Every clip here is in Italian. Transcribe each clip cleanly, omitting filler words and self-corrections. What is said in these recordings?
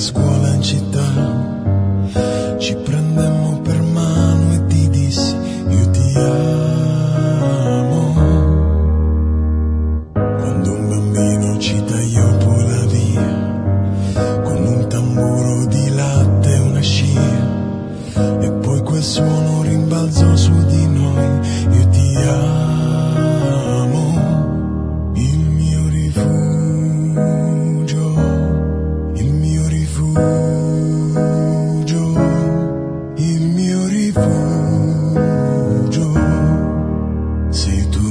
scuola in città ci prendemmo per mano e ti dissi io ti amo. Quando un bambino ci tagliò poi la via con un tamburo di latte e una scia, e poi quel suono rimbalzò su di noi, io ti amo, il mio rifugio, il mio rifugio, il mio rifugio, sei tu.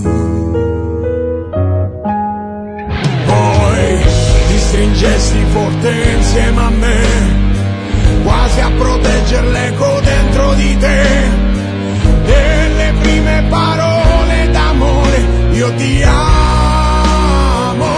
Poi ti stringesti forte insieme a me, quasi a protegger l'eco dentro di te, delle prime parole d'amore, io ti amo.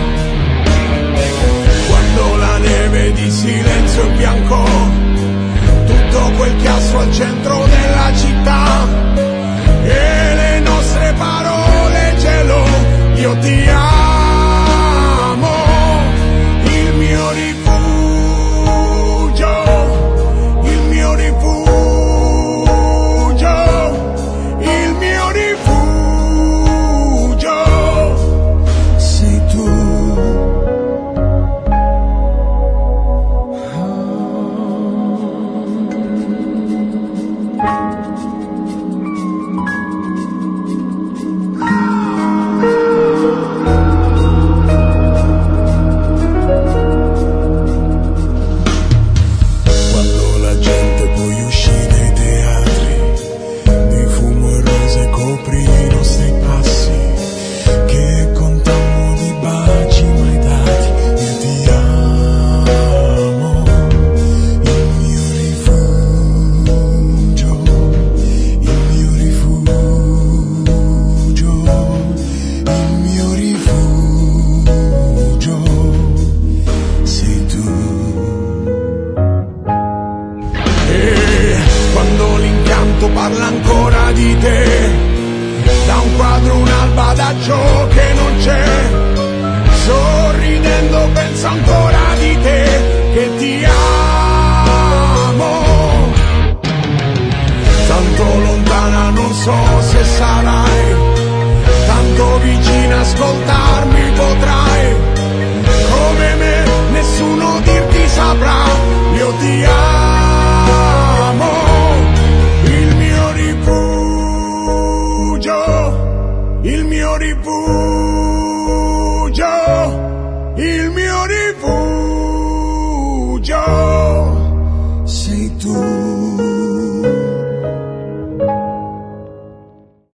Quando la neve di silenzio biancò tutto quel chiasso al centro della città, e le nostre parole gelò, io ti amo, il mio rifugio, il mio rifugio, il mio rifugio, sei tu. Quando la gente poi uscì dai teatri, di fumo e rose coprì i nostri passi, che contammo di baci mai dati, io ti amo, il mio rifugio, il mio rifugio, il mio rifugio, sei tu. E quando l'impianto parla ancora di te, da un quadro un'alba da ciò che non c'è, sorridendo penso ancora di te, che ti amo. Tanto lontana non so se sarai, tanto vicina ascoltarmi potrai, come me nessuno dirti saprà, io